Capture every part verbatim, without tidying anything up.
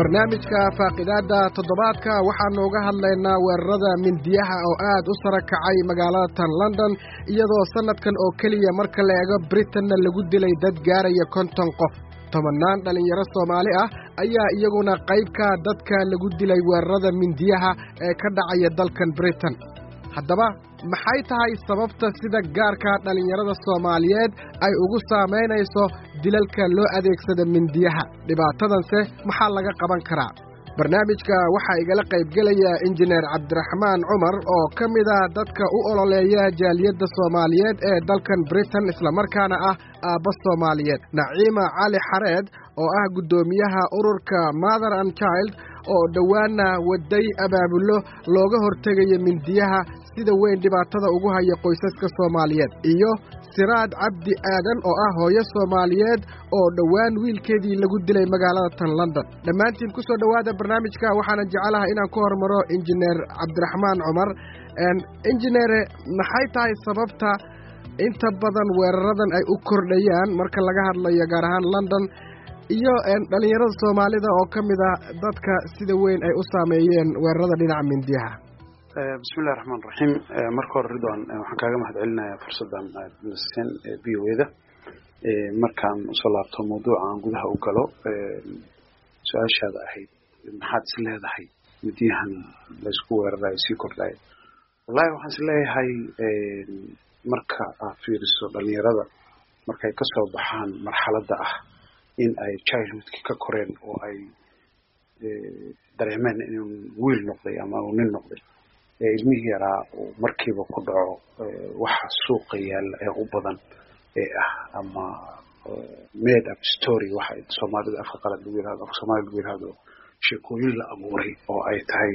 barnaamijka faaqidaada toddobaadka waxaanu uga hadlaynaa weerarada mindiyaha oo aad u sara kacay magaalada tan London iyadoo sanadkan oo kaliya marka la eego Britain lagu dilay dad gaaraya konton qof. tobanaan dhalinyaro Soomaali ah ayaa iyaguna qayb ka dadka lagu dilay weerarada mindiyaha ee ka dhacaya dalkan Britain. haddaba maxay tahay sababta sida gaarka dhalinyarada Soomaaliyeed ay ugu saameynayso dilalka loo adeegsado mindiyaha? dhibaatadanse maxaa laga qaban karaa? barnaamijka waxaa igala qayb galaya injineer Cabdiraxmaan Cumar oo ka mid ah dadka u ololeeya jaaliyadda Soomaaliyeed ee dalkan Britain isla markaana ah aabba Soomaaliyeed. Naciima Cali Xareed oo ah gudoomiyaha ururka Mother and Child oo dhawaana waday abaabulo looga hortagayo mindiyaha sida weyn dhibaatada ugu haya qoysaska Soomaaliyeed, iyo Siraad Cabdi Aadan oo ah hooyo Soomaaliyeed oo dhawaan wiilkeedii lagu dilay magaalada tan London. dhammaantiin ku soo dhawaada barnaamijka. waxaan jecelahay inaan ku hormaro injineer Cabdiraxmaan Cumar. een injineer maxay tahay sababta inta badan weeraradan ay u kordhayaan marka laga hadlayo gaar ahaan London iyo een dhalinyarada Soomaalida oo kamid ah dadka sida weyn ay u saameeyeen weerarada dhinaca mindiyaha? bismillaahir rahmaanir rahiim. marka hore Ridwan waxaan kaaga mahadcelinayaa fursadan aad nasiin B O A da markaan soo laabto mawduucan gudaha u galo. su-aashaada ahayd maxaad is leedahay mindiyahan la isku weerarayo sii kordhaya? wallahi waxaan is leeyahay marka aad fiiriso dhalinyarada markay ka soo baxaan marxaladda ah in ay childhoodki ka koreen oo ay dareemeen inuu wiil noqday ama uu nin noqday, ilmihii yaraa uu markiiba ku dhaco waxa suuqa yaalla ee u badan ee ah ama made up story waxa Soomaalida afka qalad lagu yiraahdo afka Soomaali lagu yiraahdo sheekooyin la abuuray oo ay tahay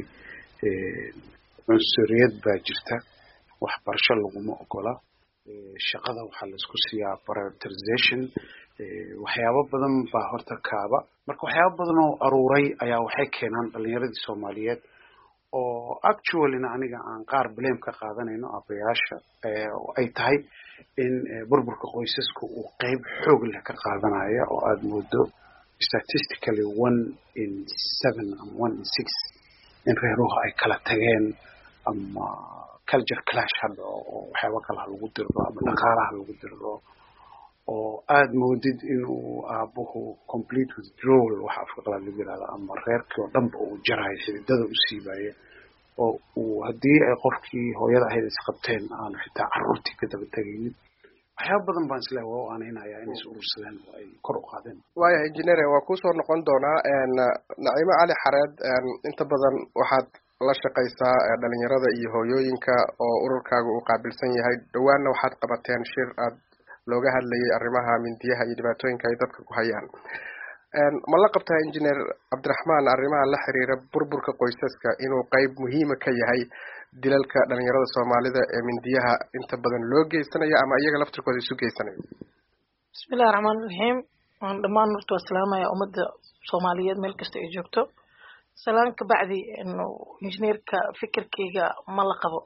cunsuriyad baa jirta, waxbarasho laguma ogola, shaqada waxaa la isku siiyaa prioritization, waxyaabo badan baa horta kaaba. marka waxyaabo badan oo aruuray ayaa waxay keenaan dhalinyaradii Soomaaliyeed oo actually aniga aan qaar blame ka qaadanayno abayaasha oo ay tahay in burburka qoysasku uu qayb xoog leh ka qaadanaya oo aad moodo statistically one in seven and one in six in reeruhu ay kala tageen ama culture clash hadda oo waxyaabo kala lagu dirdo ama dhaqaalaha lagu dirdo oo aad moodid inuu aabuhu complete withdrawal waxa afka qalaad lagu yiraahdo ama reerkii oo dhanba uu jarayo xididada u siibayo oo uu haddii ay qofkii hooyada ahayd isqabteen aan xitaa carruurtii ka daba tegaynin. waxyaabo badan baan isleeyahay waa aanaynayaa inay is urursadeen oo ay kor u qaadeen. waaya injineer waa ku soo noqon doonaa. Naciima Cali Xareed, inta badan waxaad la shaqaysaa dhalinyarada iyo hooyooyinka oo ururkaaga uu qaabilsan yahay. dhawaanna waxaad qabateen shir aad looga hadlayay arrimaha mindiyaha iyo dhibaatooyinka ay dadka ku hayaan. ma la qabtaa injineer Cabdiraxmaan arrimaha la xiriira burburka qoysaska inuu qayb muhiima ka yahay dilalka dhalinyarada Soomaalida ee mindiyaha inta badan loo geysanayo ama iyaga laftirkooda isu geysanayo? bismillaahir rahmaanir rahiim. waan dhammaan horta salaamaya ummadda Soomaaliyeed meel kasta ay joogto. salaan ka bacdi injineerka fikirkayga ma la qabo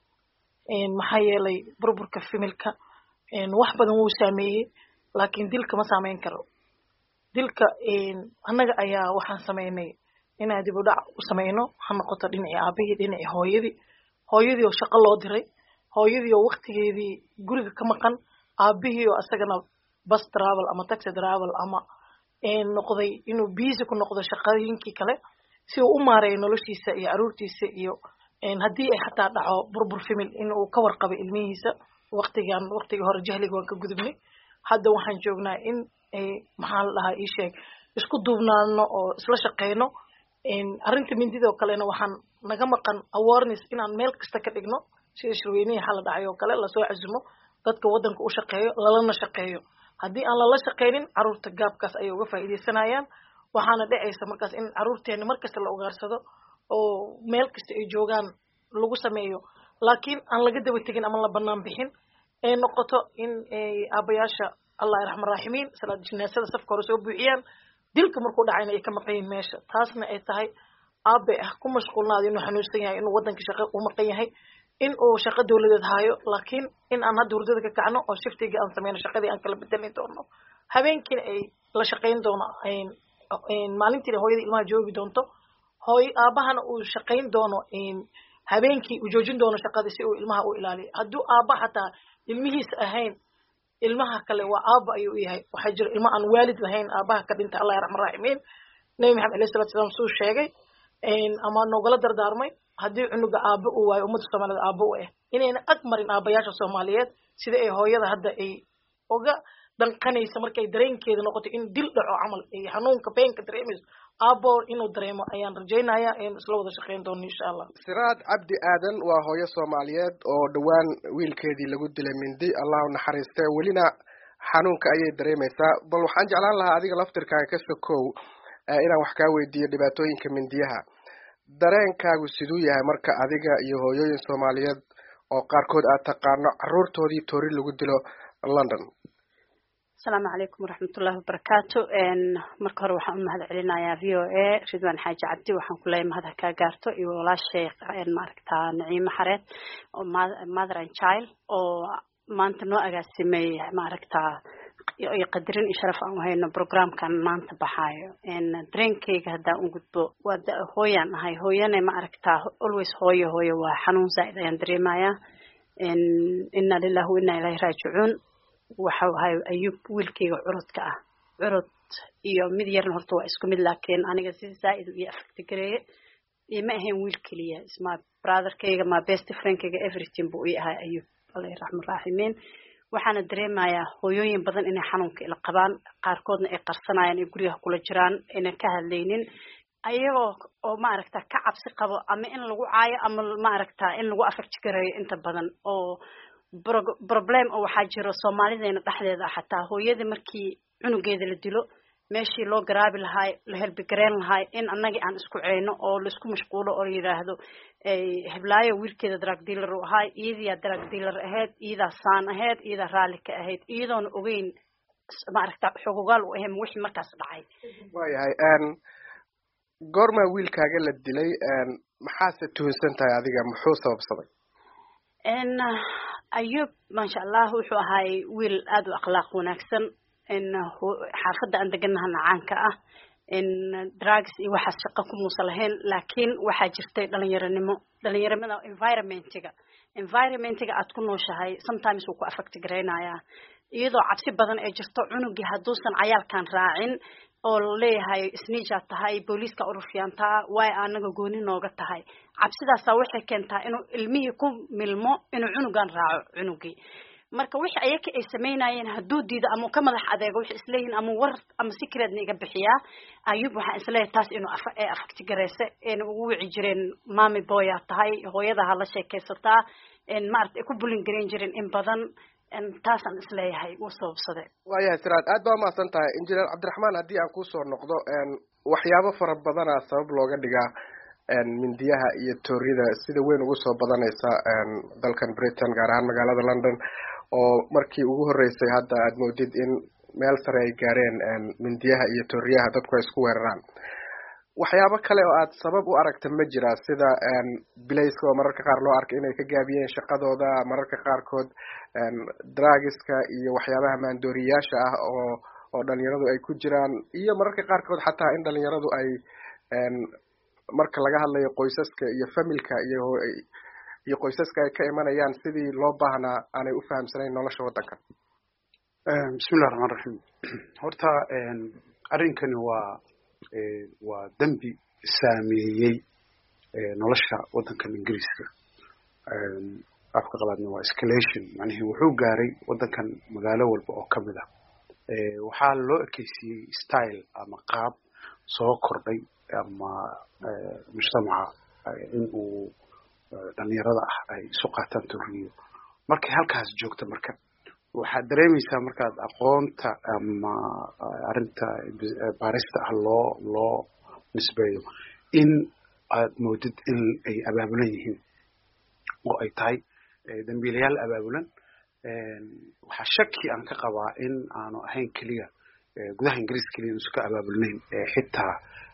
maxaa yeelay burburka familka wax badan wuu saameeyey laakiin dilka ma saameyn karo. dilka annaga ayaa waxaan sameynay inaan dib u dhac u sameyno, ha noqoto dhinacii aabihii dhinacii hooyadii hooyadii oo shaqo loo diray, hooyadii oo waqtigeedii guriga ka maqan, aabihii oo asagana bus travel ama taxi travel ama noqday inuu busy ku noqdo shaqooyinkii kale si uu u maareeyo noloshiisa iyo caruurtiisa iyo haddii ay xataa dhaco burbur famil inuu ka warqabo ilmihiisa. waqtigan waqtigii hore jahliga waan ka gudubnay, hadda waxaan joognaa in maxaa la dhahaa ii sheeg isku duubnaano oo isla shaqeyno. arrinta mindidoo kalena waxaan naga maqan awareness inaan meel kasta ka dhigno sida shirweynihii xala dhacay oo kale lasoo casumo dadka waddanka u shaqeeyo lalana shaqeeyo. haddii aan lala shaqeynin caruurta gaabkaas ayay uga faa'iidaysanayaan. waxaana dhacaysa markaas in caruurteena markasta la ugaarsado oo meel kasta ay joogaan lagu sameeyo laakiin aan laga daba tegin ama la banaan bixin ay noqoto in aabayaasha Allah yarxamar raahimiin salaad jinaasada safka hore soo buuxiyaan dilka markuu dhacayna ay ka maqan meesha. taasna ay tahay aabe ah ku mashquulnaado inuu xanuunsan yahay inuu waddanka shaqo u maqan yahay in uu shaqo dawladeed hayo laakiin in aan hadda hurdada ka kacno oo shiftiga aan sameyno shaqadii aan kala bedelin doono habeenkiina ay la shaqeyn doono maalintiina hooyada ilmaha joogi doonto hooy aabahana uu shaqayn doono habeenkii uu joojin doono shaqada si uu ilmaha u ilaaliyo hadduu aaba xataa ilmihiis ahayn ilmaha kale waa aaba ayuu yahay waxaa jira ilma aan waalid lahayn aabaha ka dhinta allah yarxam raaximiin nabi maxamed alayhi salatu wasalaam suu sheegay ama noogala dardaarmay haddii cunuga aaba uu waayo ummadda soomaalida aaba u ah inayna ag marin aabayaasha soomaaliyeed sida ay hooyada hadda ay oga danqanaysa markay dareenkeeda noqoto in dil dhaco camal ay xanuunka beenka dareemayso aabo inuu dareemo ayaan rajaynayaa in isla wada shaqayn doono insha allah siraad cabdi aadan waa hooyo soomaaliyeed oo dhowaan wiilkeedii lagu dilay mindi allah u naxariiste welina xanuunka ayay dareemaysaa bal waxaan jeclaan lahaa adiga laftirkaaga ka sokow inaan wax kaa weydiiyo dhibaatooyinka mindiyaha dareenkaagu siduu yahay marka adiga iyo hooyooyin soomaaliyeed oo qaarkood aad taqaano carruurtoodii toori lagu dilo London? asalaamu calaykum waraxmatullahi wabarakaatu marka hore waxaan u mahad celinayaa v o a ridwaan xaaji cabdi waxaan ku leeyahay mahad kaa gaarto iyo walaashay maaragtaa naciimo xareed oo mother and child oo maanta noo agaasimay maaragtaa iyo qadarin iyo sharaf aan u hayno programkan maanta baxaayo dareenkayga haddaan u gudbo waa hooyaan ahay hooyana maaragtaa always hooyo hooyo waa xanuun zaa'id ayaan dareemayaa inna lillahi wa inna ilayhi raajicuun waxa ahay ayub wiilkayga curudka ah curud iyo mid yarna horta waa isku mid laakiin aniga si zaa'id u affect gareeyay ima ahayn wiil kaliya isma brotherkayga ma best friendkayga everything buu yahay ayub allah yarxam raaximiin waxaana dareemayaa hooyooyin badan inay xanuunka ila qabaan qaarkoodna ay qarsanayaan ay guriga kula jiraan inay ka hadlaynin ayagoo oo maaragta ka cabsi qabo ama in lagu caayo ama maaragta in lagu affect gareeyo inta badan oo problem oo waxaa jiro Soomaalideena dhaxdeeda xataa hooyada markii cunugeeda la dilo meeshii loo garaabi lahaay la helbi gareen lahaay in annagii aan isku ceeyno oo la isku mashquulo oo yiraahdo ay heblaayo wiilkeeda drug dealer u ahay iyada drug dealer ahayd iyada saan ahayd iyada raali ka ahayd iyadoon ogeyn maaragta xuquuqal u ahayn wixii markaas dhacay waayahay aan goorma wiilkaaga la dilay aan maxaa se tuhunsan tahay adiga muxuu sababsaday in ayub masha Allah wuxuu ahay wiil aad u akhlaaq wanaagsan in xaafadda aan deganahay caanka ah in drugs iyo waxa shaqo ku muusalahayn laakiin waxa jirtay dhalinyaranimo dhalinyaramada environmentiga environmentiga aad ku nooshahay sometimes uu ku affect gareynaya iyadoo cabsi badan ay jirto cunugii haduusan cayaalkan raacin oo leeyahay isniija tahay booliiska ururfiyaanta way anaga gooni nooga tahay cabsidaas waxay keentaa inuu ilmihii ku milmo inuu cunugan raaco cunugii marka wixii ayaka ay sameynayeen haduu diido ama ka madax adeego wixii isleeyin ama war ama secret niga bixiya ayub waxa isleeyahay taas inuu af ee affect gareeyse in ugu wici jireen mami boya tahay hooyada hala sheekaysataa in maartay ku bulin gareen jireen in badan in taasan isleeyahay uu sababsaday waayahay siraad aad baa maasan tahay injineer cabdiraxmaan haddii aan ku soo noqdo waxyaabo fara badan ah sabab looga dhigaa mindiyaha iyo toorida sida weyn ugu soo badanaysa dalkan Britain gaar ahaan magaalada London oo markii ugu horeysay hadda aad moodid in meel sare ay gaareen mindiyaha iyo tooriyaha dadku ay isku weeraraan waxyaabo kale oo aad sabab u aragta ma jira sida bilayska oo mararka qaar loo arko inay ka gaabiyeen shaqadooda mararka qaarkood drugska iyo waxyaabaha maandooriyaasha ah oo oo dhalinyaradu ay ku jiraan iyo mararka qaarkood xataa in dhalinyaradu ay marka laga hadlayo qoysaska iyo familka iyo iyo qoysaska ay ka imanayaan sidii loo baahnaa aanay u fahamsanayn nolosha waddanka bismillahi raxmaani raxiim horta arrinkani waa waa dambi saameeyey nolosha waddankan ingiriiska afka qalaadna waa escalation macnaheedu wuxuu gaaray waddankan magaalo walba oo kamid ah waxaa loo ekeysiyey style ama qaab soo kordhay ama mujtamaca in uu dhalinyarada ah ay isu qaataan tooriyo markay halkaas joogto marka waxaad dareemaysaa markaad aqoonta ama arrinta baarista ah loo loo nisbeeyo in aad moodid in ay abaabulan yihiin oo ay tahay dambiilayaal abaabulan waxaa shaki aan ka qabaa in aanu ahayn keliya gudaha ingiriiska keliya isu ka abaabulnayn xitaa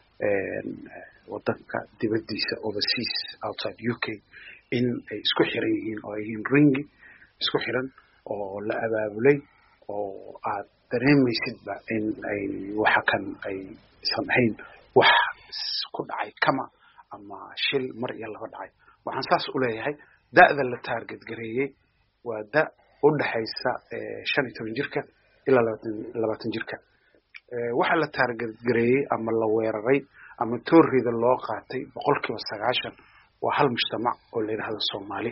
waddanka dibadiisa overseas outside U K in ay isku xiran yihiin oo ay yihiin ringi isku xiran oo la abaabulay oo aad dareemaysidba in ay waxa kan ay isan ahayn wax ku dhacay kama ama shil mar iyo laba dhacay. waxaan saas u leeyahay da'da la target gareeyay waa da u dhaxaysa shan iyo toban jirka ilaa labaatan jirka. waxa la target gareeyay ama la weeraray ama toorida loo qaatay boqolkiiba sagaashan waa hal mujtamac oo la yiraahdo Soomaali.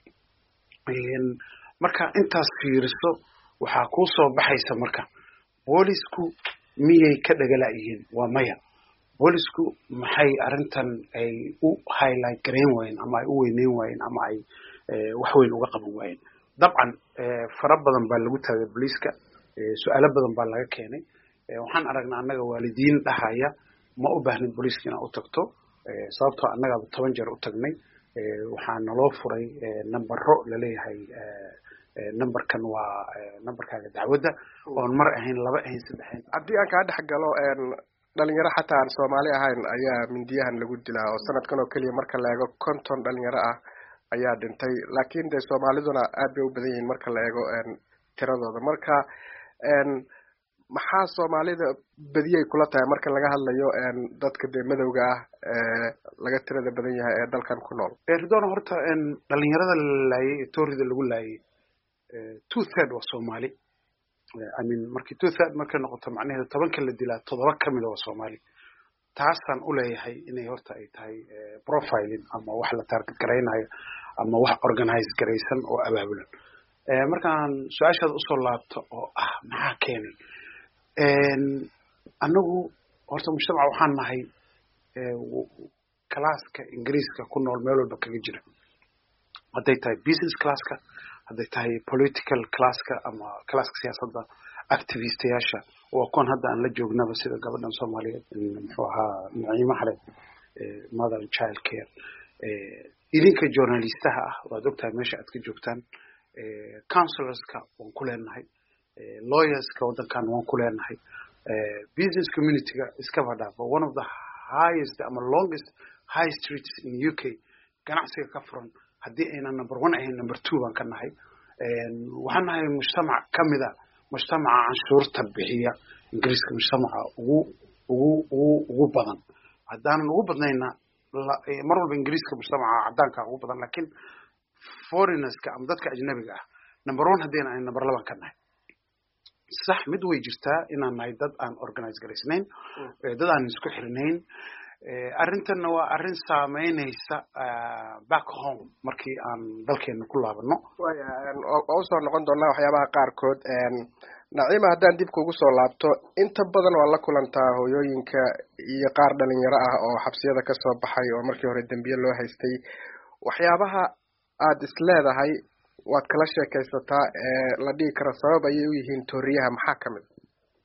marka intaas fiiriso waxaa ku soo baxaysa marka boolisku miyay ka dhagalaayeen waa maya. boolisku maxay arintan ay u highlight gareyn waayeen ama ay u weyneyn waayeen ama ay wax weyn uga qaban waayeen. dabcan fara badan baa lagu taagay booliska, su'aalo badan baa laga keenay. waxaan aragnaa annaga waalidiin dhahaya ma u baahnin booliska inaad u tagto sababtoo annaga toban jeer u tagnay. waxaa naloo furay nambaro la leeyahay numberkan waa numberkaaga dacwadda oon mar ahayn laba ahayn saddex ahayn. haddii aan kaa dhex galo dhalinyaro xataa aan Soomaali ahayn ayaa mindiyahan lagu dilaa oo sanadkan oo kaliya marka la eego konton dhalinyaro ah ayaa dhintay, laakiin de Soomaaliduna aad bay u badan yihiin marka la eego tiradooda. marka maxaa Soomaalida badiyay kula tahay marka laga hadlayo dadka de madowga ah ee laga tirada badan yahay ee dalkan ku nool? Erdogan horta dhalinyarada la laayay toorida lagu laayay two third waa Soomaali. I mean markii two third markay noqoto macnaheedu toban ka la dilaa toddoba ka mid ah waa Soomaali. taasaan u leeyahay inay horta ay tahay profiling ama wax la target gareynayo ama wax organize gareysan oo abaabulan. markaan su'aashaada usoo laabto oo ah maxaa keenay anagu horta mujtamac waxaan nahay classka ingiriiska ku nool meel walba kaga jira, hadday tahay business classka, hadday tahay political classka ama classka siyaasadda, activistayaasha waa kuwan hadda aan la joognaba sida gabadhan Soomaaliyeed muxuu ahaa Naciima Xareed mother and child care. idinka journalistaha ah waad ogtahay meesha aad ka joogtaan. counselorska waan ku leenahay, lawyerska wadankan waan ku leenahay, business community-ga iska badhaafo one of the highest ama longest high streets in U K ganacsiga ka furan haddii ayna number one ahayn number two baan ka nahay. waxaan nahay mujtamac ka mid ah mujtamaca canshuurta bixiya ingiriiska mujtamaca ugu ugu ugu ugu badan. haddaanan ugu badnayna mar walba ingiriiska mujtamaca caddaanka ugu badan, laakiin foreigners-ka ama dadka ajnabiga ah number one haddii aan number laba ka nahay. sax mid way jirtaa inaan nahay dad aan organize garaysnayn, dad aan isku xirnayn. arrintanna waa arrin saameynaysa back home markii aan dalkeena ku laabano. oo usoo noqon doonaa waxyaabaha qaarkood. Naciima, haddaan dib kugu soo laabto, inta badan waa la kulantaa hooyooyinka iyo qaar dhalinyaro ah oo xabsiyada ka soo baxay oo markii hore dambiye loo haystay. waxyaabaha aad is leedahay waad kala sheekaysataa ee la dhigi karo sabab ayay u yihiin tooriyaha maxaa ka mid?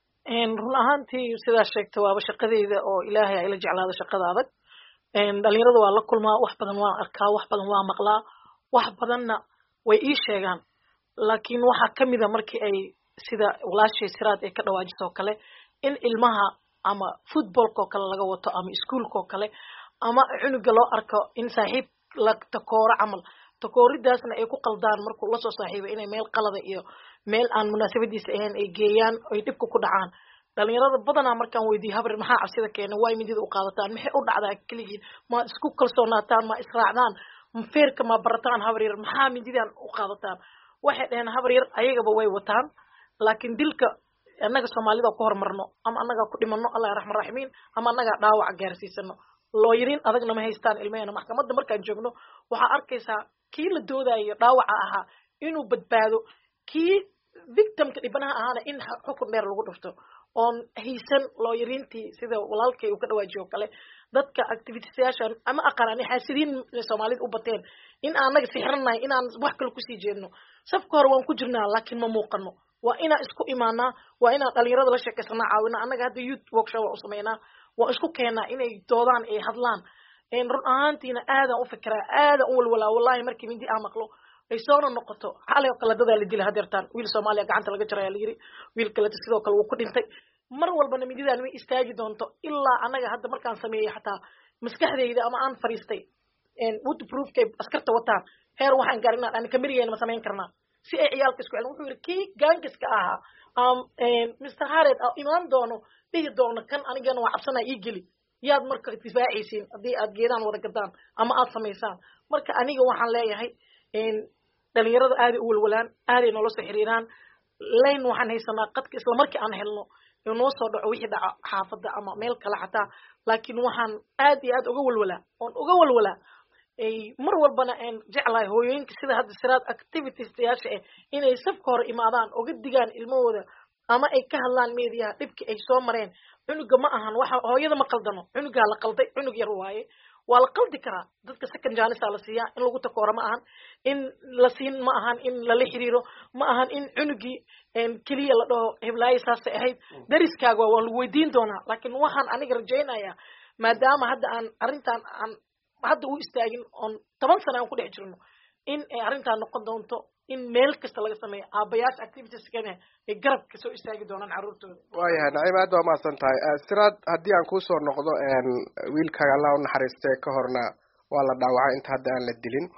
run ahaantii sidaa sheegtay waaba shaqadeyda oo ilaahay ay la jeclaado shaqada adag. dhalinyarada waa la kulmaa, wax badan waan arkaa, wax badan waan maqlaa, wax badanna way ii sheegaan. laakiin waxaa ka mid a markii ay sida walaashay Siraad ay ka dhawaajiso oo kale in ilmaha ama footballka oo kale laga wato ama iskuulka oo kale ama cunuga loo arko in saaxiib la takooro camal takooridaasna ay ku qaldaan markuu la soo saaxiibay inay meel qalada iyo meel aan munaasabadiisa ahayn ay geeyaan ay dhibka ku dhacaan. dhalinyarada badanaa markaan weydiiyo habar maxaa cabsida keenay way midida u qaadataan maxay u dhacdaa kaligiin ma isku kalsoonaataan ma israacdaan feerka ma barataan habar yar maxaa mididan u qaadataan. waxay dhaheen habar yar ayagaba way wataan laakiin dilka annaga Soomaalida ku hormarno ama annaga ku dhimano Allah raxmaan raxiimiin ama annaga dhaawac gaarsiisano. looyirin adagna ma haystaan ilmeena maxkamadda markaan joogno waxa arkaysaa kii la doodayo dhaawaca ahaa inuu badbaado, kii victimka dhibanaha ahaana in xukun dheer lagu dhufto oon haysan looyirintii sida walaalkay uu ka dhawaajiyo kale. dadka activitiesyaasha ama aqaani xaasidiin Soomaalida u bateen in aanaga sixirnahay inaan wax kale ku sii jeedno. safka hore waan ku jirnaa laakiin ma muuqano. waa inaan isku imaanaa, waa inaan dhalinyarada la sheekaysanaa, caawinaa. annaga hadda youth workshop u sameynaa, waa isku keenaa inay doodaan ay hadlaan. run ahaantiina aadaan u fikiraa, aadaan u walwalaa. wallahi markii mindi aan maqlo ay soona noqoto xalay oo kale dadaa la dilay hadeertaan wiil Soomaaliya gacanta laga jaray la yiri, wiil kale sidoo kale uu ku dhintay. mar walbana mididaan way istaagi doonto ilaa annaga hadda markaan sameeyay xataa maskaxdeyda ama aan fariistay woodproofkay askarta wataan heer waxaan gaarinaa aan kamiriyeena ma samayn karnaa si ay ciyaalka isku celin wuxuu yidhi kii gaangiska ahaa um mister Hared imaan doono dhihi doono kan anigana waa cabsanaa ii geli yaad marka difaaciisiin haddii aad geedaan wada gadaan ama aad samaysaan marka aniga waxaan leeyahay dhalinyarada aaday u walwalaan aaday nolol soo xiriiraan layn waxaan haysanaa qadka isla markii aan helno inoo soo dhaco wixii dhaca xaafadda ama meel kale xataa laakiin waxaan aad iyo aad uga walwalaa oon uga walwalaa mar walbana aan jeclahay hooyooyinka sida hadda siraad activities yaasha ah inay safka hore imaadaan uga digaan ilmahooda ama ay ka hadlaan meediyaha dhibkii ay soo mareen cunuga ma ahan waxa hooyada ma qaldano cunugaa la qalday cunug yar waaye waa la qaldi karaa dadka second chance la siiyaa in lagu takooro ma ahan in la siin ma ahan in la xiriiro ma ahan in cunugii kaliya la dhaho hiblaayi saasay ahayd dariskaaga waa lagu weydiin doonaa laakiin waxaan aniga rajaynayaa maadaama hadda aan arrintan aan hadda u istaagin oon toban sano aan ku dhex jirno in ay arrintan noqon doonto in meel kasta laga sameeyo aabayaasha activitieskana ay garab ka soo istaagi doonaan carruurtooda waayahay naciim aad baa umahadsan tahay siraad haddii aan kusoo noqdo wiilkaaga allah u naxariistay ka horna waa la dhaawacay inta hadda aan la dilin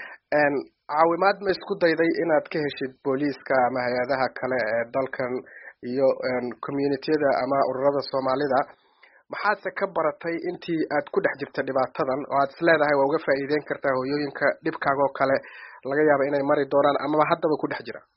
caawimaad ma isku dayday inaad ka heshid booliiska ama hay-adaha kale ee dalkan iyo communitiyada ama ururada soomaalida maxaadse ka baratay intii aad ku dhex jirta dhibaatadan oo aad is leedahay waa uga faa'iideyn kartaa hooyooyinka dhibkaagoo kale laga yaaba inay mari doonaan amaba haddaba ku dhex jira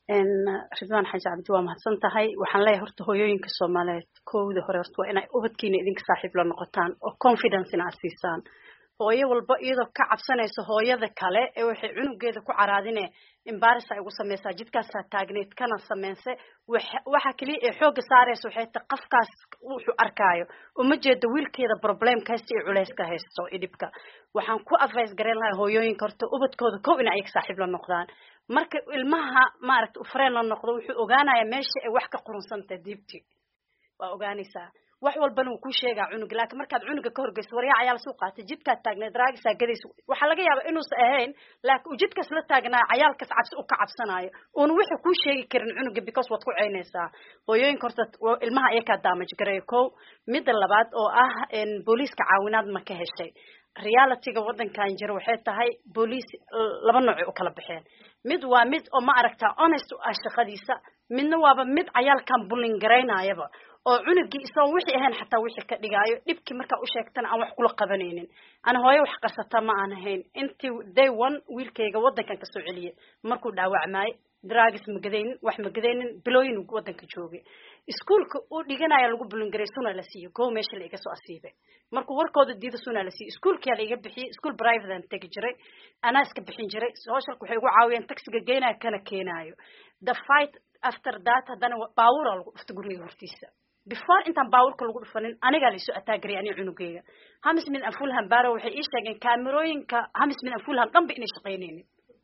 ridwaan xaaji cabdi waa mahadsan tahay waxaan leeyahay horta hooyooyinka soomaaliyeed kowda hore horta waa inay ubadkiina idinka saaxiib la noqotaan oo confidencena aad siisaan hooyo walba iyadoo ka cabsanayso hooyada kale ee waxay cunugeeda ku caraadine embarrass ay ugu samaysaa jidkaasaa taagneed kana sameynse waxa kaliya ee xoogga saaraysa waxay tahay qafkaas wuxuu arkaayo uma jeedo wiilkeeda problemka haysta iyo culayska haysto iyo dhibka waxaan ku advice gareyn lahaa hooyooyinka horta ubadkooda kow in ay saaxiib la noqdaan marka ilmaha maaragta u friend la noqdo wuxuu ogaanayaa meesha ay wax ka qurunsantahay diibti waa ogaanaysaa wax walbana uu ku sheegaa cunug laakiin markaad cunuga ka horgeyso waryaa cayaal soo qaatay jidkaad taagneed raagisaa gadayso waxaa laga yaabaa inuusan ahayn laakiin uu jidkaas la taagnaa cayaalkaas cabsi u ka cabsanayo uuna wuxuu kuu sheegi karin cunuga because waad ku ceynaysaa hooyooyinka horta ilmaha iyakaa damage gareeyo kow midda labaad oo ah booliiska caawinaad ma ka heshay realityga waddankan jira waxay tahay booliis laba nooc u kala baxeen mid waa mid oo ma aragtaa honest u ah shaqadiisa midna waaba mid cayaalkan bullying garaynayaba oo cunugii isagoo wixii ahayn xataa wixii ka dhigaayo dhibkii markaa u sheegtana aan wax kula qabanaynin ana hooyo wax qarsata ma aan ahayn intii day one wiilkayga waddankan kasoo celiyay markuu dhaawacmaay drugs ma gadaynin wax ma gadaynin bilooyin waddanka joogay iskuulka uu dhiganaya lagu bulingaray suna la siiyo koo meesha la iga soo asiibay markuu warkooda diida suna la siiyo iskuulkii la iga bixiyay iskuul private aan tagi jiray anaa iska bixin jiray socialku waxay ugu caawiyeen taxiga geenaya kana keenaayo the fight after that haddana baawura lagu dhufta guriga hortiisa before intaan baawurka lagu dhufanin anigaa la isu ataagaray ani cunugeyga hamis min afulham baaro waxay ii sheegeen kaamirooyinka hamis min afulham dhanba inay shaqaynaynin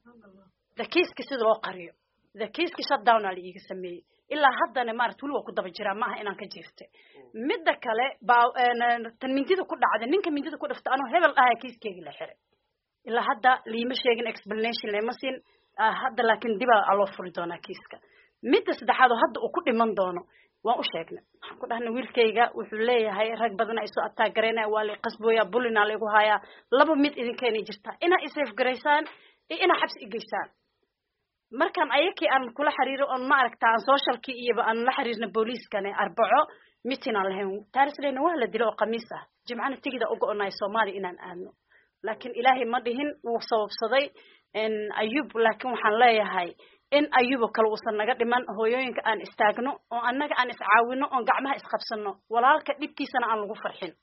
the case sida loo qariyo the case shutdown ali iga sameeyay ilaa haddana maaragtay wali waa ku daba jiraa maaha inaan ka jeestay midda kale tan mindida ku dhacday ninka mindida ku dhafta anoo hebel ahaa kiiskeygii la xiray ilaa hadda liima sheegin explanation lama siin hadda laakiin dibaa loo furi doonaa kiiska midda saddexaad oo hadda uu ku dhiman doono waan u sheegnay waxaan ku dhahnay wiilkayga wuxuu leeyahay rag badan ay soo attack gareynaya waa la qasbooyaa bulina lagu hayaa laba mid idinkeena jirta ina isaaf gareysaan iyo ina xabsi igeysaan markaan ayakii aan kula xiriiro on ma aragtaa aan socialkii iyo aan la xiriirna booliiskana arbaco mitin aan lahayn taarisleyna waa la dilo oo khamiis ah jimcana tigida uga onay Soomaaliya inaan aadno laakiin ilaahay ma dhihin wuu sababsaday in ayub laakiin waxaan leeyahay in ayuba kale uusan naga dhiman hooyooyinka aan istaagno oo annaga aan iscaawino oo gacmaha isqabsano walaalka dhibkiisana aan lagu farxin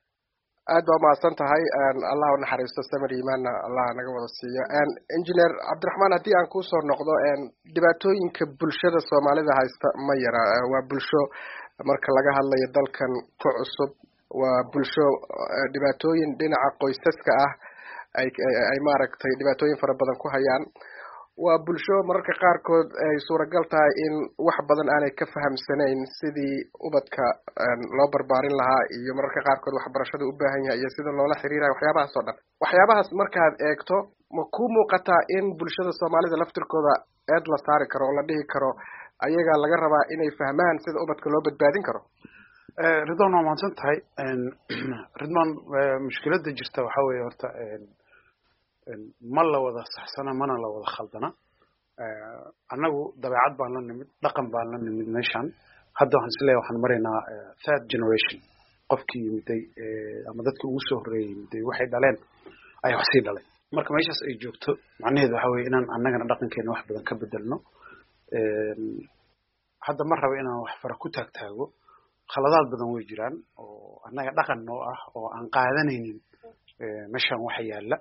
aad baa mahadsan tahay allah u naxariisto samir iimaanna allah naga wada siiyo engineer cabdiraxmaan haddii aan kusoo noqdo dhibaatooyinka bulshada soomaalida haysta ma yara waa bulsho marka laga hadlayo dalkan ku cusub waa bulsho dhibaatooyin dhinaca qoysaska ah ay ay maaragtay dhibaatooyin fara badan ku hayaan waa bulsho mararka qaarkood ay suuragal tahay in wax badan aanay ka fahamsanayn sidii ubadka loo barbaarin lahaa iyo mararka qaarkood waxbarashada u baahan yahay iyo sida loola xiriirayo waxyaabahaas oo dhan waxyaabahaas markaad eegto ma ku muuqataa in bulshada soomaalida laftirkooda eed la saari karo oo la dhihi karo ayaga laga rabaa inay fahmaan sida ubadka loo badbaadin karo ridwan waa mahadsan tahay ridwan mushkiladda jirta waxaa weeye horta ma la wada saxsana mana la wada khaldana annagu dabeecad baan la nimid dhaqan baan la nimid meeshan hadda waxaan isleeyahay waxaan maraynaa third generation qofkii yimiday ama dadkii ugu soo horreeyay yimiday waxay dhaleen ay wax sii dhalay marka meeshaas ay joogto macnaheedu waxa weeye inaan annagana dhaqankeena wax badan ka bedelno hadda ma rabo inaan wax fara ku taagtaago khaladaad badan way jiraan oo annaga dhaqan noo ah oo aan qaadanaynin meeshan waxa yaalla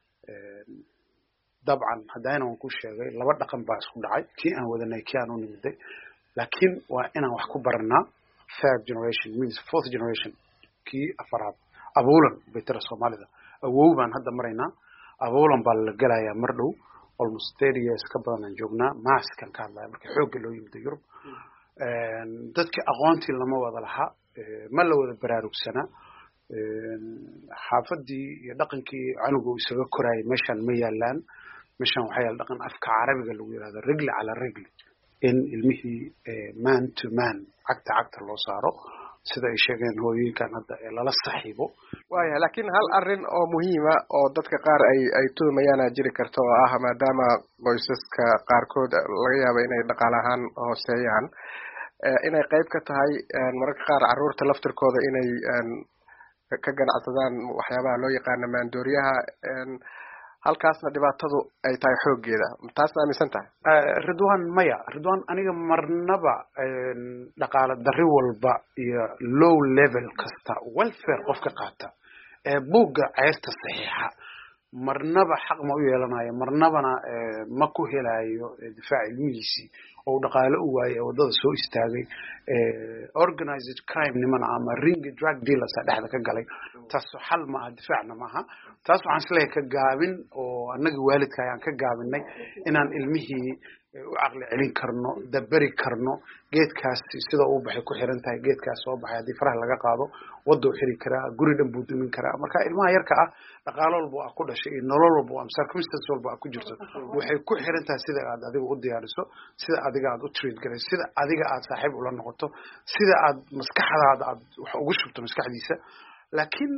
dabcan haddana waan ku sheegay laba dhaqan baa isku dhacay kii aan wadanay kii aan u nimiday laakiin waa inaan wax ku baranaa third generation means fourth generation kii afaraad abuulan bay tira soomaalida awow baan hadda maraynaa abuulan baa la gelayaa mar dhow almost thirty years ka badan aan joognaa maaskan ka hadlaya marka xoogga loo yimid Yurub dadkii aqoontii lama wada laha ma la wada baraarugsanaa xaafadii iyo dhaqankii canugu isaga koraayay meeshan ma yaalaan meeshan waxaa yaal dhaqan afka carabiga lagu yiraahdo rigli cala rigli in ilmihii man to man cagta cagta loo saaro sida ay sheegeen hooyinkan hadda ee lala saxiibo waaya laakiin hal arrin oo muhiima oo dadka qaar ay ay tuumayaan jiri karto oo ah maadaama qoysaska qaarkood laga yaabo inay dhaqaale ahaan hooseeyaan inay qayb ka tahay mararka qaar carruurta laftirkooda inay ka ganacsadaan waxyaabaha loo yaqaano maandooriyaha halkaasna dhibaatadu ay tahay xooggeeda taas aaminsan tahay ridwan maya ridwan aniga marnaba dhaqaale darri walba iyo low level kasta welfare qofka qaata ee buugga ceyrta saxiixa marnaba xaq ma u yeelanayo marnabana ma ku helayo difaac ilmihiisii oo dhaqaale u waayay wadada soo istaagay organized crime nimana ama ring drug dealers dhexda ka galay taas xal ma ah difaacna maaha taas waxaan isleeyahay ka gaabin oo annaga waalidka ayaan ka gaabinay inaan ilmihii u aqli celin karno dabari karno geedkaas sida uu baxay ku xiran tahay geedkaas soo baxay hadii faraha laga qaado wado xiri karaa guri dhan buu dumin karaa marka ilmaha yarka ah dhaqaale walba waa ku dhashay iyo nolol walba waa circumstance walba ku jirto waxay ku xiran tahay sida aad adiga u diyaariso sida adiga aad u treat garayso sida adiga aad saaxiib ula noqoto sida aad maskaxdaada aad wax ugu shubto maskaxdiisa laakiin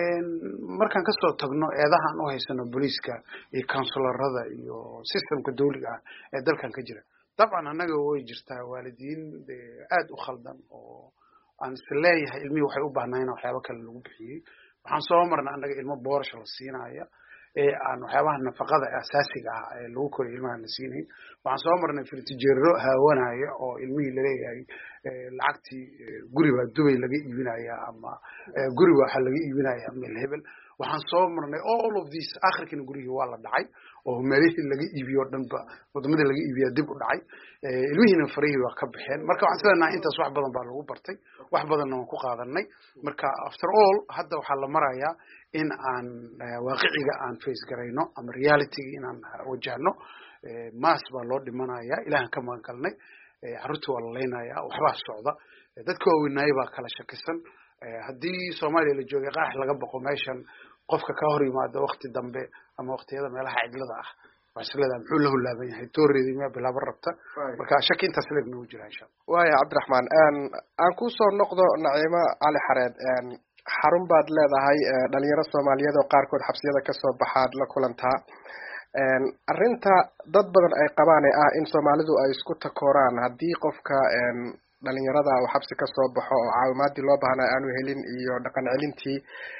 markaan ka soo tagno eedahan u haysano booliiska iyo counselorada iyo systemka dawliga ah ee dalkan ka jira dabcan annaga way jirtaa waalidiin aad u khaldan oo aan isleeyahay ilmihii waxay u baahnayeen waxyaabo kale lagu bixiyey waxaan soo marnay annaga ilmo boorasha la siinaya ee aan waxyaabaha nafaqada asaasiga ah ee lagu koriyo ilmaha la siinayn waxaan soo marnay firtijeero haawanaya oo ilmihii laleeyahay lacagtii guri baa dubay laga iibinaya ama guri waxaa laga iibinaya meel hebel waxaan soo marnay all of these akhirkina gurigii waa la dhacay oo meelihii laga iibiyo dhanba wadamadii laga iibiyaa dib u dhacay ilmihiina farihii waa ka baxeen marka waxaan islenahay intaas wax badan baa lagu bartay wax badanna waan ku qaadanay marka after all hadda waxaa la marayaa in aan waaqiciga aan face garayno ama realityga inaan wajahno maas baa loo dhimanaya ilaahan ka magan galnay carruurta waa la leynayaa waxbaa socda dadka waaweynaaye baa kala shakisan haddii soomaaliya la joogay qaax laga boqo meeshan qofka ka hor yimaado wakti dambe ama waktiyada meelaha cidlada ah waa isleedahay muxuu la hulaaban yahay tooreedii miyaa bilaaban rabta marka shaki intaas leeg nagu jira insha allah waaya cabdiraxmaan aan kusoo noqdo naciimo cali xareed xarun baad leedahay dhalinyaro soomaaliyeed oo qaarkood xabsiyada kasoo baxaad la kulantaa arrinta dad badan ay qabaan ee ah in soomaalidu ay isku takooraan haddii qofka dhalinyarada uu xabsi kasoo baxo oo caawimaadii loo baahnaa aanu helin iyo dhaqan celintii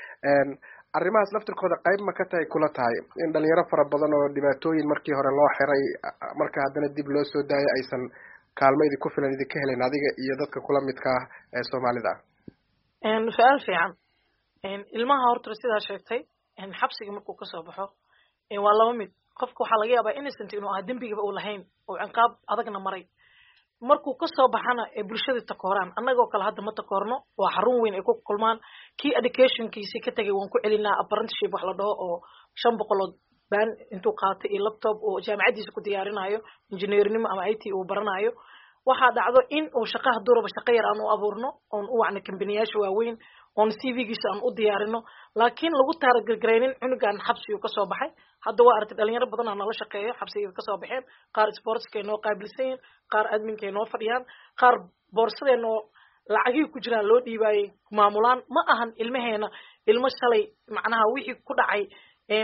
arrimahaas laftirkooda qayb ma ka tahay kula tahay in dhalinyaro fara badan oo dhibaatooyin markii hore loo xiray marka haddana dib loo soo daayay aysan kaalmo idinku filan idinka helin adiga iyo dadka kula midka ah ee soomaalida ah su-aal fiican ilmaha horta sidaa sheegtay xabsiga markuu kasoo baxo waa laba mid qofka waxaa laga yaabaa innocent inuu ah dembigaba uu lahayn oo ciqaab adagna maray markuu kasoo baxana ee bulshada takooraan annagoo kale hadda ma takoorno waa xarun weyn ay ku kulmaan kii educationkiisii ka tegay waan ku celinaa apprenticeship wax la dhaho oo shan boqolood baan intuu qaatay iyo laptop oo jaamacadiisa ku diyaarinayo injineernimo ama I T uu baranayo waxaa dhacdo in uu shaqaha duraba shaqo yar aan u abuurno oon u wacno kambaniyaasha waaweyn oon C V-giisa aan u diyaarino laakiin lagu taaragargaraynin cunugan xabsigu kasoo baxay hadda waa aragtay dhalinyaro badan oo nala shaqeeyo xabsiga kasoo baxeen qaar sportskay noo qaabilsan yihiin qaar adminkay noo fadhiyaan qaar boorsadeen oo lacagihii ku jiraan loo dhiibaayay maamulaan ma ahan ilmaheena ilmo shalay macnaha wixii ku dhacay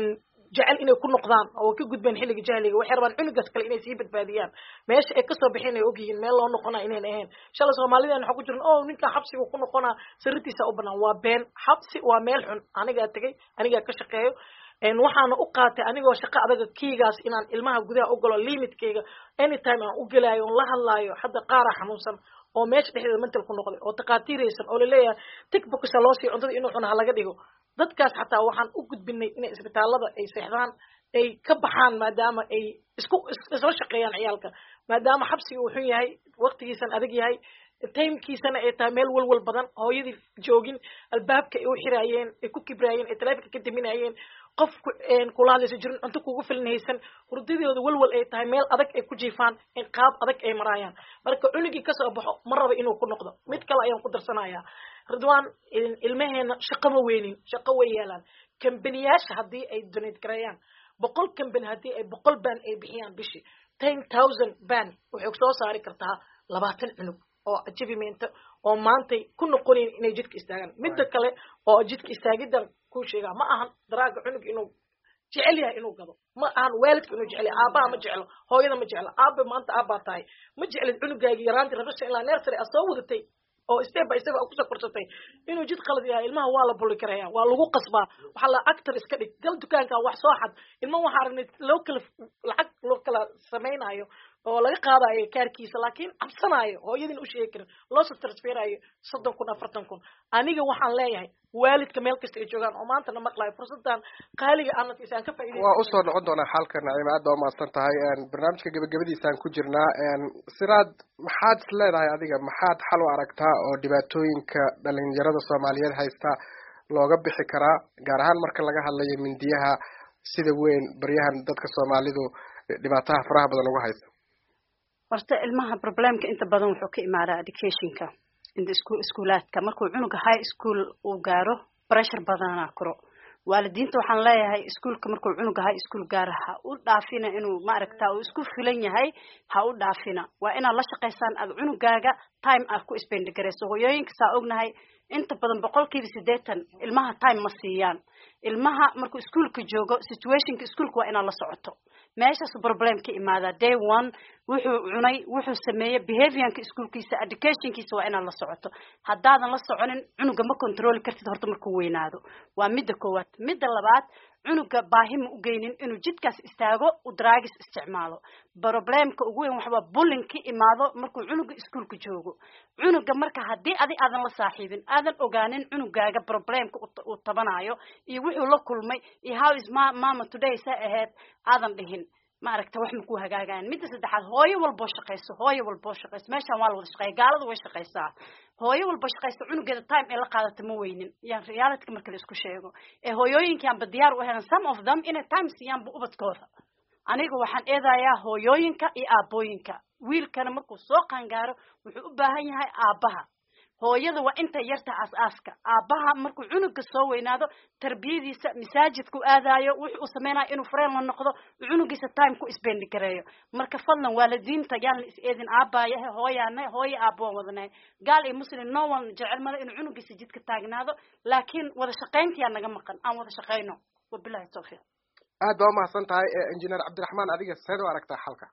jecel inay ku noqdaan oo ka gudbeen xilliga jahliga waxay rabaan cunugaas kale inay sii badbaadiyaan meesha ay kasoo bixeen ay ogyihiin meel loo noqonaa inayn ahayn shala soomaalideen waxaa ku jiran oo ninka xabsiga ku noqonaa sirritiisa u banaan waa been xabsi waa meel xun anigaa tegay anigaa ka shaqeeyo waxaana u qaatay anigoo shaqo adaga kiigaas inaan ilmaha gudaha u galo limitkeyga anytime aan u gelaayo on la hadlaayo hadda qaara xanuunsan oo meesha dhexdeeda mental ku noqday oo taqaatiiraysan oo laleeyahay tickbooksa loo siiyo cuntada inuu cuna ha laga dhigo dadkaas xataa waxaan u gudbinay inay isbitaalada ay seexdaan ay ka baxaan maadaama ay isku isla shaqeeyaan ciyaalka maadaama xabsiga uu xun yahay waqtigiisan adag yahay timekiisana ay tahay meel walwal badan hooyadii joogin albaabka ay u xiraayeen ay ku kibraayeen ay taleefanka ka daminayeen qof kula hadlaysa jirin cunto kugu filnaysan hurdadooda walwal ay tahay meel adag ay ku jiifaan in qaab adag ay maraayaan marka cunugii kasoo baxo ma raba inuu ku noqdo mid kale ayaan ku darsanayaa ridwaan ilmaheena shaqo ma weynin shaqo way yeelaan kambaniyaasha haddii ay donate gareeyaan boqol kambani haddii ay boqol baan ay bixiyaan bishii ten thousand baan waxay soo saari kartaa labaatan cunug oo achievement oo maantay ku noqonayn inay jidka istaagaan midda kale oo jidka istaagidan ku sheegaa ma ahan daraaga cunug inuu jecel yahay inuu gado ma ahan waalidka inuu jecel yahay aabaha ma jeclo hooyada ma jeclo aabe maanta aabaa tahay ma jeclid cunugaagi yaraantii rabasha ilaa neersare aad soo wadatay oo step by step aad kusoo korsatay inuu jid qalad yahay ilmaha waa la buli karaya waa lagu qasbaa waxaa la actor iska dhig gal dukaanka wax soo xad ilma waxaa aragnay loo kala lacag loo kala samaynayo oo laga qaadayo kaarkiisa laakiin cabsanaayo hooyadin u sheegi karin loo soo transferayo soddon kun afartan kun aniga waxaan leeyahay waalidka meel kasta ay joogaan oo maanta na maqlayo fursadan qaaliga aanad isaan ka faa'iideysan waa usoo noqon doonaa xalka Naciima aad baa umahadsan tahay barnaamijka gabagabadiisaan ku jirnaa Siraad maxaad is leedahay adiga maxaad xal u aragtaa oo dhibaatooyinka dhalinyarada Soomaaliyeed haysta looga bixi karaa gaar ahaan marka laga hadlayo mindiyaha sida weyn baryahan dadka Soomaalidu dhibaataha faraha badan uga haysta horta ilmaha problemka inta badan wuxuu ka imaadaa educationka inta isku iskuulaadka markuu cunuga high school uu gaaro pressure badana koro waalidiinta waxaan leeyahay iskuulka markuu cunuga high school gaaro ha u dhaafina inuu ma aragtaa uu isku filan yahay ha u dhaafina waa inaad la shaqaysaan aad cunugaaga time aad ku spend gareyso hooyooyinka saa ognahay inta badan boqolkiiba siddeetan ilmaha time ma siiyaan ilmaha markuu iskuulka joogo situationka iskuulka waa inaad la socoto meeshaas problem ka imaada day one wuxuu cunay wuxuu sameeyay behaviorka iskuulkiisa educationkiisa waa inaad la socoto haddaadan la soconin cunuga ma control kartid horta markuu weynaado waa midda koowaad midda labaad cunuga baahi ma u geynin inuu jidkaas istaago u drugs isticmaalo problemka ugu weyn waxa waa bullying ka imaado markuu cunuga iskuulka joogo cunuga marka haddii adi aadan la saaxiibin aadan ogaanin cunugaaga problemka uu tabanayo iyo wuxuu la kulmay iyo how is mama today sa ahead aadan dhihin ma aragta wax ma ku hagaagaan midda saddexaad hooyo walbo shaqeyso hooyo walbo shaqeyso meeshaan waa la wada shaqeeyaa gaaladu way shaqeysaa hooyo walbo shaqeyso cunugeeda time ee la qaadato ma weynin yaan reality marka la isku sheego ee hooyooyinka aan diyaar u ahayn some of them inay time siiyaan ubadkooda aniga waxaan eedayaa hooyooyinka iyo aabooyinka wiilkana markuu soo qaangaaro wuxuu u baahan yahay aabaha hooyada waa inta yarta aasaaska aabaha markuu cunuga soo weynaado tarbiyadiisa masaajidku aadayo wuxuu sameeynaa inuu friend la noqdo cunugiisa time ku spend gareeyo marka fadlan waalidiinta yaan la is eedin aabaaya hooyana hooyo aabo wadnay gaal iyo muslim no one jecel male inuu cunugiisa jidka taagnaado laakiin wada shaqeyntiya naga maqan aan wada shaqeyno wabillahi tawfiiq aad baa umahadsan tahay engineer Cabdiraxmaan adiga sidee u aragtaa xalka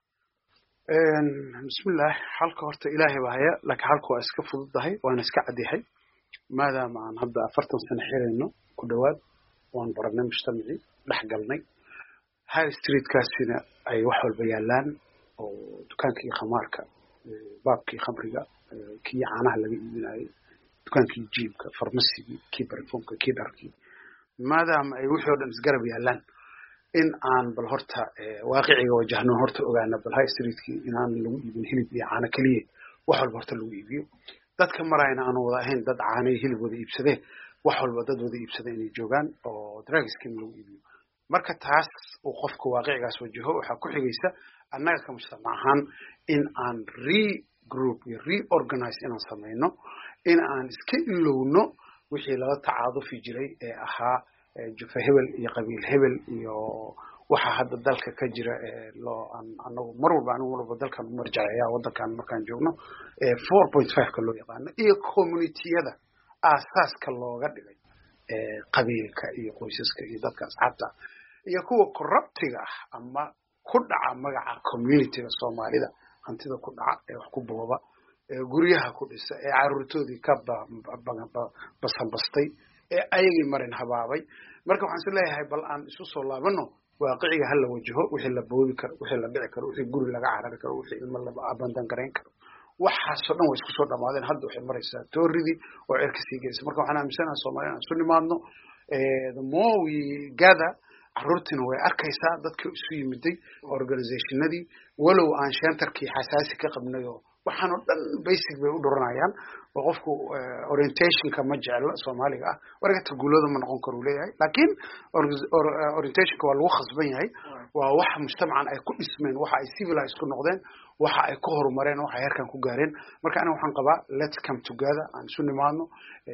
bismillah xalka horta ilaahay baa haya laakiin xalku waa iska fududahay waana iska cadyahay maadaama aan hadda afartan sano xirayno ku dhawaad waan baranay mujtamacii dhex galnay high streetkaasina ay wax walba yaalaan oo dukaankii khamaarka baabkii khamriga kii caanaha laga iibinayay dukaankii jiibka farmasigii kii barfuumka kii dharkii maadaama ay wixii oo dhan isgarab yaalaan in aan bal horta waaqiciga wajahno horta ogaana bal high streetkii inaan lagu iibin hilib iyo caano kaliya wax walba horta lagu iibiyo dadka marayna aan wada ahayn dad caano iyo hilib wada iibsadeen wax walba dad wada iibsadeen inay joogaan oo drugskin lagu iibiyo marka taas uu qofku waaqicigaas wajaho waxaa ku xigaysa annaga ka mujtamac ahaan in aan regroup iyo reorganize inaan samayno in aan iska ilowno wixii lala tacaadufi jiray ee ahaa jufa hebel iyo qabiil hebel iyo waxa hadda dalka ka jira loo anagu mar walba anigu mar walba dalkan u marjaceeyaa waddankan markaan joogno four point five ka loo yaqaano iyo communitiyada aasaaska looga dhigay qabiilka iyo qoysaska iyo dadka asxaabta iyo kuwa corruptiga ah ama ku dhaca magaca communityga Soomaalida hantida ku dhaca ee wax ku booba ee guryaha ku dhisa ee caruurtoodii ka basan bastay ee ayagii marin habaabay marka waxaan is leeyahay bal aan isu soo laabano waaqiciga hal la wajaho wixii la boobi karo wixii la dhici karo wixii guri laga carari karo wixii ilmo la abandan gareyn karo waxaasoo dhan way isku soo dhamaadeen hadda waxay maraysaa tooridii oo cirka sii gelaysa marka waxaan aaminsanahay Soomaaliya isu nimaadno the more we gather carruurtina way arkaysaa dadkii isu yimiday organizationadii walow aan shantarkii xasaasi ka qabnay oo waxaan oo dhan basic bay u dhuranayaan oo qofku orientationka ma jecla Soomaaliga ah wargata guulada ma noqon karo leeyahay laakiin orientationka waa lagu khasban yahay waa wax mujtamacan ay ku dhismeen waxa ay civilized ku noqdeen waxa ay ku horumareen waxa ay halkan ku gaareen marka aniga waxaan qabaa let's come together aan isu nimaadno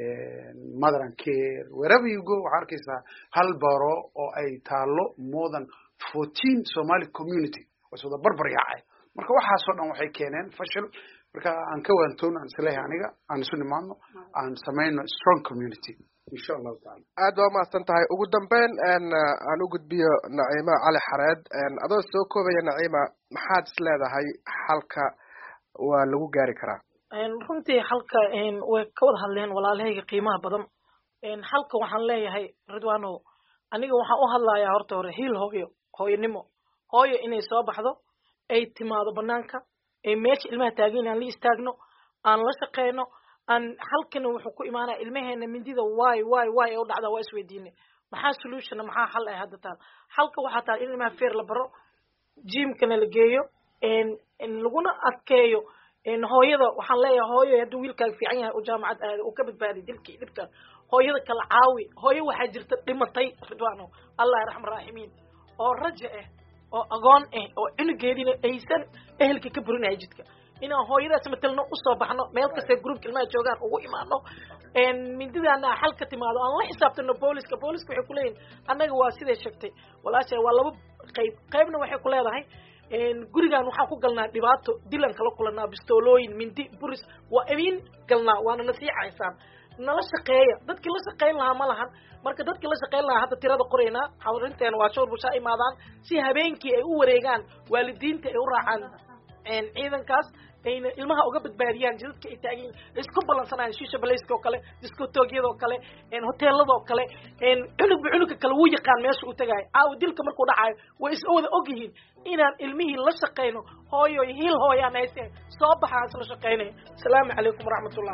mother and care wherever you go waxa arkaysaa hal baro oo ay taalo more than fourteen Somali community wasoo barbar yaacay marka waxaasoo dhan waxay keeneen fashil marka aan ka waantoon aan isleeyahay aniga aan isu nimaadno aan sameeyno strong community insha Allah taala aad waa mahadsan tahay ugu dambeyn aan u gudbiyo Naciima Cali Xareed adoo soo koobaya Naciima maxaad isleedahay xalka waa lagu gaari karaa runtii xalka way ka wada hadleen walaalahayga qiimaha badan xalka waxaan leeyahay Ridwaano aniga waxaan u hadlayaa horta hore hiil hooyo hooyanimo hooyo inay soo baxdo ay timaado banaanka ay meesha ilmaha taagan aan la istaagno aan la shaqeyno aan halkan wuxuu ku imaanaa ilmaheena mindida way way way oo dhacda waa isweydiinay maxaa solution maxaa xal ah hadda taal halka waxa taal in ilmaha feer la baro gymkana la geeyo in in laguna adkeeyo in hooyada waxaan leeyahay hooyo hadduu wiilkaaga fiican yahay oo jaamacad aad oo ka badbaadi dilkii dhibta hooyada kala caawi hooyo waxa jirta dhimatay Ridwaano Allah yarxam raahimiin oo raja ah oo agoon ah oo cunugeedina aysan ehelka ka burinay jidka ina hooyadaas matalno u soo baxno meel kasta group ilmaha joogan ugu imaano een mindidana xal ka timaado aan la xisaabtano booliska booliska waxay ku leeyihiin annaga waa sidee sheegtay walaashay waa laba qayb qaybna waxay ku leedahay een gurigan waxaan ku galnaa dhibaato dilan kala kulanaa bistoolooyin mindi buris waa abiin galnaa waana nasiixaysaan nala shaqeeya dadkii la shaqeyn lahaa ma lahan marka dadkii la shaqeyn lahaa hadda tirada qorayna xawrinteena waa showr busha imaadaan si habeenkii ay u wareegaan waalidiinta ay u raacaan een ciidankaas ayna ilmaha uga badbaadiyaan jidadka ay taagin isku balansanayaan shisha balayska oo kale diskotoogyada oo kale een hoteelada oo kale een cunug cunugka kale uu yaqaan meesha uu tagay aaw dilka markuu dhacayo way is wada og yihiin inaan ilmihii la shaqeyno hooyo hiil hooyaan haysan soo baxaan isla shaqeynay salaamu calaykum waraxmatullah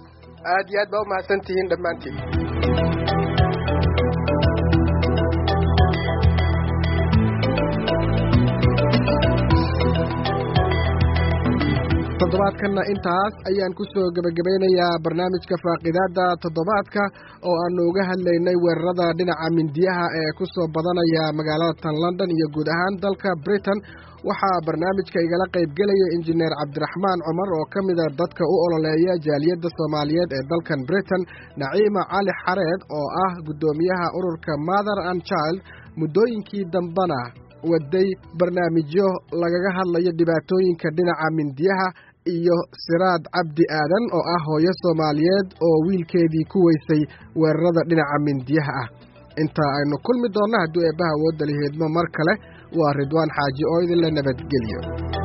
aad iyo aad baa u mahadsantihiin dhammaantiin toddobaadkana intaas ayaan ku soo gabagabeynayaa barnaamijka faaqidaada toddobaadka oo aanu uga hadlaynay weerarada dhinaca mindiyaha ee ku soo badanaya magaalada tan London iyo guud ahaan dalka Britain waxaa barnaamijka igala qaybgelaya injineer Cabdiraxmaan Cumar oo ka mid ah dadka u ololeeya jaaliyadda Soomaaliyeed ee dalkan Britain Naciima Cali Xareed oo ah gudoomiyaha ururka Mother and Child muddooyinkii dambana waday barnaamijyo lagaga hadlayo dhibaatooyinka dhinaca mindiyaha iyo Siraad Cabdi Aadan oo ah hooyo Soomaaliyeed oo wiilkeedii ku weysay weerarada dhinaca mindiyaha ah inta aynu kulmi doonno haddii eebaha awoodda laheedmo mar kale waa Ridwaan Xaaji oo idin la nabadgeliyo